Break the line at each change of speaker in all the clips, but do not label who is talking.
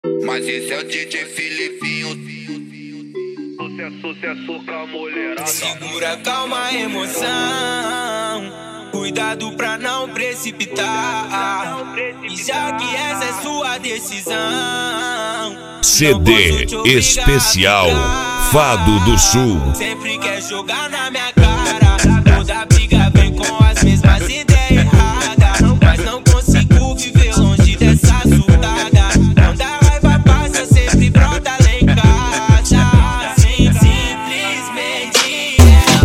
Mas esse é o DJ Filipinho. Sucesso com a mulherada.
Segura, calma, emoção. Cuidado pra não precipitar. E já que essa é sua decisão,
CD especial Fado do Sul.
Sempre quer jogar na minha cara. Toda briga vem com as mesmas ideias erradas. Mas não consigo viver longe dessa surtada. Quando a raiva passa, sempre brota lá em casa. Simplesmente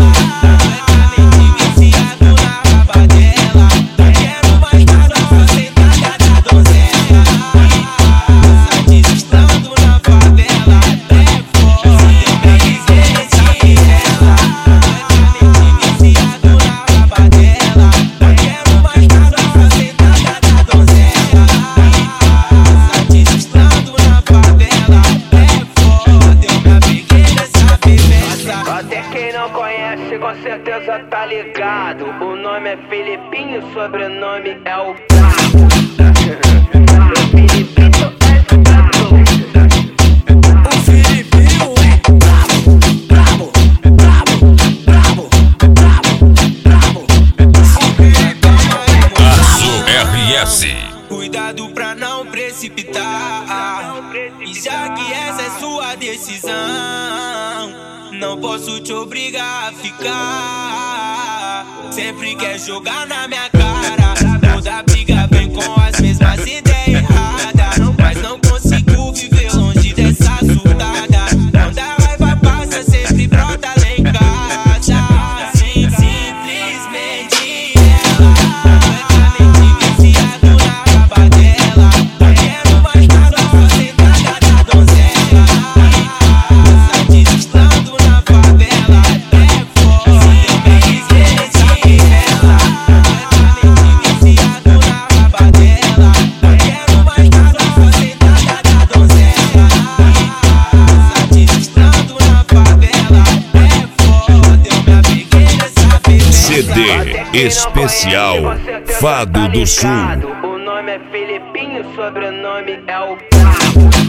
ela viciado na raba dela. Não quero mais nada, só sentada da donzela. Satisfazendo na favela. É foda, simplesmente ela viciado na raba dela. Não quero mais nada, só sentada da donzela. Satisfazendo na favela. É foda, eu me apeguei nessa vivência.
Até quem não conhece com certeza tá ligado. O nome é Filipinho, o sobrenome é o Brabo. Filipinho é brabo.
O Filipinho é brabo, brabo, brabo, brabo, brabo, brabo.
Aço RS.
Cuidado pra não precipitar. E já que essa é sua decisão, não posso te obrigar a ficar. Sempre quer jogar na minha cara. Toda briga vem com as mesmas ideias erradas. Mas não consigo viver longe dessa surtada. Quando a raiva passa, sempre brota lá em casa. Simplesmente ela viciado na raba dela. Não quero mais nada, só sentada da donzela. Satisfazendo na favela. É foda, simplesmente ela viciado na raba dela. Não quero mais nada, só sentada da donzela. Satisfazendo na favela. É foda, eu me apeguei nessa vivência.
CD especial Fado do Sul.
O nome é Filipinho, o sobrenome é o Brabo.